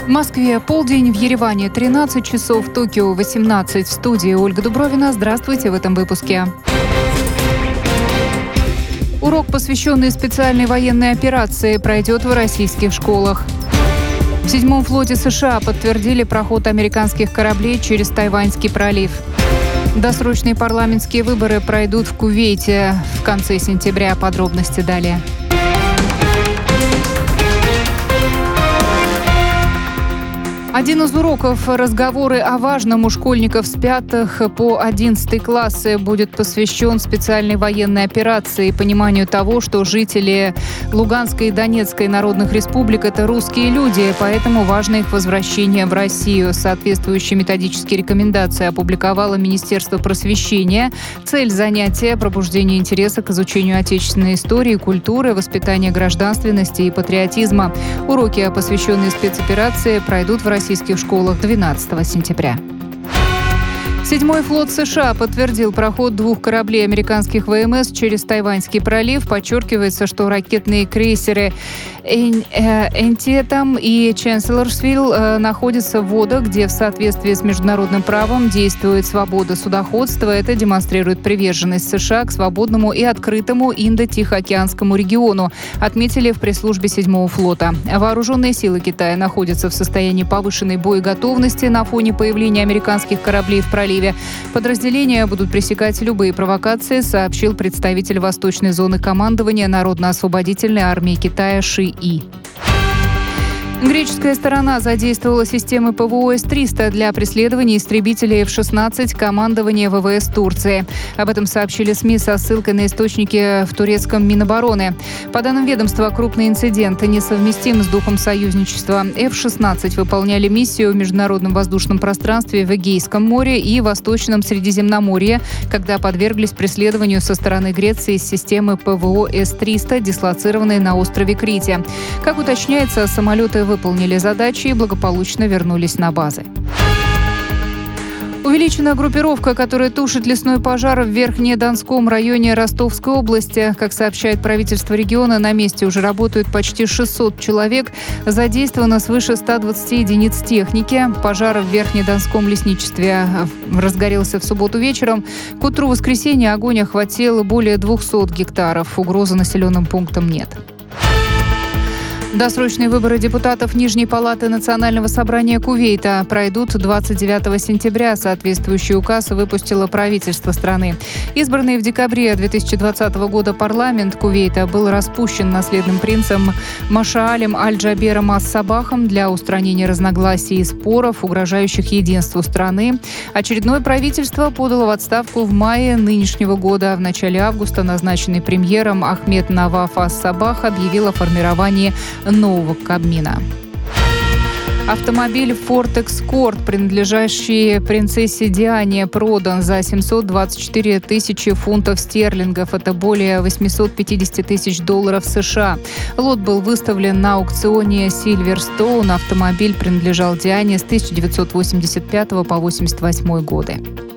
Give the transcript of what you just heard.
В Москве полдень, в Ереване 13 часов, в Токио 18. В студии Ольга Дубровина. Здравствуйте в этом выпуске. Урок, посвященный специальной военной операции, пройдет в российских школах. В 7-м флоте США подтвердили проход американских кораблей через Тайваньский пролив. Досрочные парламентские выборы пройдут в Кувейте в конце сентября. Подробности далее. Один из уроков «Разговоры о важном» у школьников с 5 по 11 классы будет посвящен специальной военной операции и пониманию того, что жители Луганской и Донецкой народных республик – это русские люди, поэтому важно их возвращение в Россию. Соответствующие методические рекомендации опубликовало Министерство просвещения. Цель занятия – пробуждение интереса к изучению отечественной истории, культуры, воспитание гражданственности и патриотизма. Уроки, посвященные спецоперации, пройдут в российских школах 12 сентября. 7-й флот США подтвердил проход 2 кораблей американских ВМС через Тайваньский пролив. Подчеркивается, что ракетные крейсеры «Энтиетам» и «Чанселорсвилл» находятся в водах, где в соответствии с международным правом действует свобода судоходства. Это демонстрирует приверженность США к свободному и открытому Индо-Тихоокеанскому региону, отметили в пресс-службе 7-го флота. Вооруженные силы Китая находятся в состоянии повышенной боеготовности на фоне появления американских кораблей в проливе. Подразделения будут пресекать любые провокации, сообщил представитель Восточной зоны командования Народно-освободительной армии Китая Ши И. Греческая сторона задействовала системы ПВО С-300 для преследования истребителей F-16 командования ВВС Турции. Об этом сообщили СМИ со ссылкой на источники в турецком Минобороны. По данным ведомства, крупный инцидент несовместим с духом союзничества. F-16 выполняли миссию в международном воздушном пространстве в Эгейском море и Восточном Средиземноморье, когда подверглись преследованию со стороны Греции из системы ПВО С-300, дислоцированной на острове Крите. Как уточняется, самолеты выполнили задачи и благополучно вернулись на базы. Увеличена группировка, которая тушит лесной пожар в Верхнедонском районе Ростовской области. Как сообщает правительство региона, на месте уже работают почти 600 человек. Задействовано свыше 120 единиц техники. Пожар в Верхнедонском лесничестве разгорелся в субботу вечером. К утру воскресенья огонь охватил более 200 гектаров. Угрозы населенным пунктам нет. Досрочные выборы депутатов Нижней палаты Национального собрания Кувейта пройдут 29 сентября. Соответствующий указ выпустило правительство страны. Избранный в декабре 2020 года парламент Кувейта был распущен наследным принцем Машаалем Аль-Джабером Ас-Сабахом для устранения разногласий и споров, угрожающих единству страны. Очередное правительство подало в отставку в мае нынешнего года. В начале августа назначенный премьером Ахмед Наваф Ас-Сабах объявил о формировании нового Кабмина. Автомобиль Ford Escort, принадлежащий принцессе Диане, продан за 724 тысячи фунтов стерлингов. Это более 850 тысяч долларов США. Лот был выставлен на аукционе Silverstone. Автомобиль принадлежал Диане с 1985 по 1988 годы.